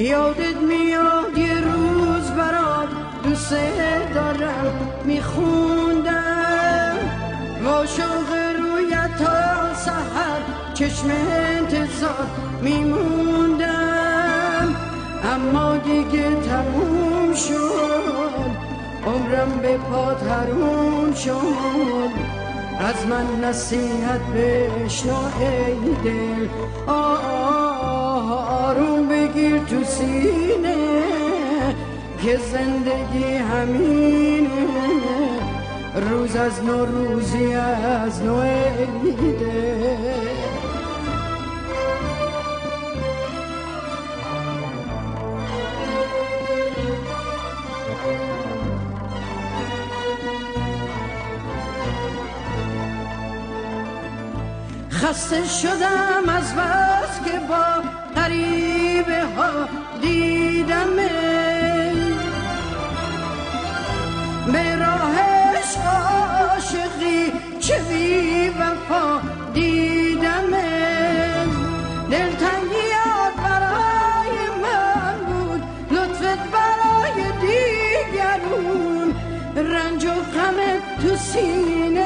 یادت میاد یه روز برات دوست دارم میخوندم، عاشق رویت تا سحر چشم انتظار میموندم، اما دیگه تموم شد، عمرم به پات حروم شد، از من نصیحت بشنو ای دل، آروم بگیر تو سینه که زندگی همینه، روز از نو روزی از نو عیده. خسته شدم از بس که با غریبه ها دیدم، به راهش عاشقی چه بی وفا دیدم، دلتنگیات برای من بود، لطفت برای دیگرون، رنج و غمت تو سینه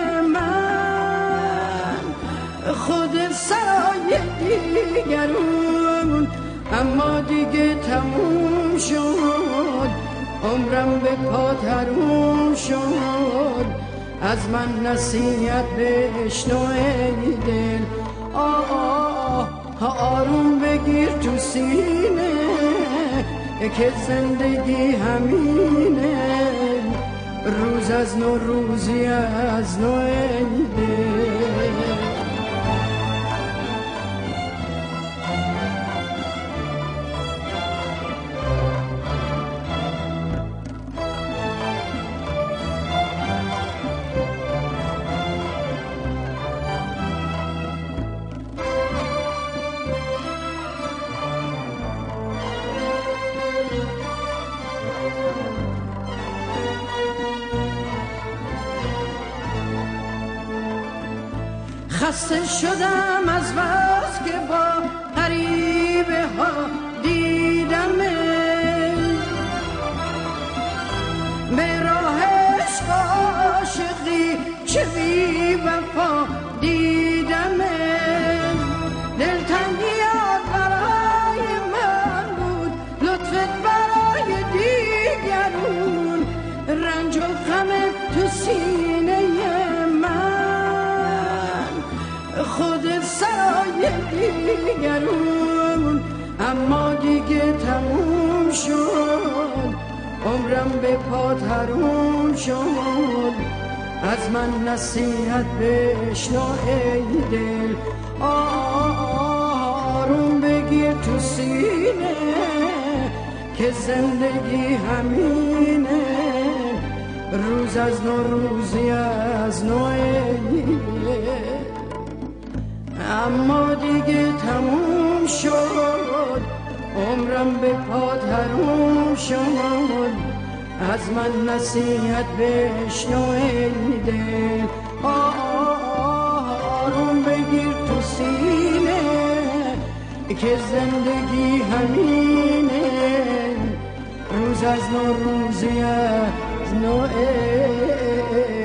من، خود سرای دیگرون، اما دیگه تموم شد، عمرم به پات حروم شد، از من نصیحت بشنو ای دل، آروم بگیر تو سینه که زندگی همینه، روز از نو روزی از نو عیده. خسته شدم از بس که با غریبه ها دیدم، به راهش عاشقی چه بی وفا دیدم، دلتنگیات برای من بود، لطفت برای دیگرون، رنج و غمت تو سینه من، خود سرای دیگرون، اما دیگه تموم شد، عمرم به پات حروم شد، از من نصیحت بشنو ای دل، آروم بگیر تو سینه که زندگی همینه، روز از نو روزی از نو عیده، اما دیگه تموم شد، عمرم به پات حروم شد، از من نصیحت بشنو ای دل، آروم بگیر تو سینه که زندگی همینه، روز از نو روزی از نو عیده.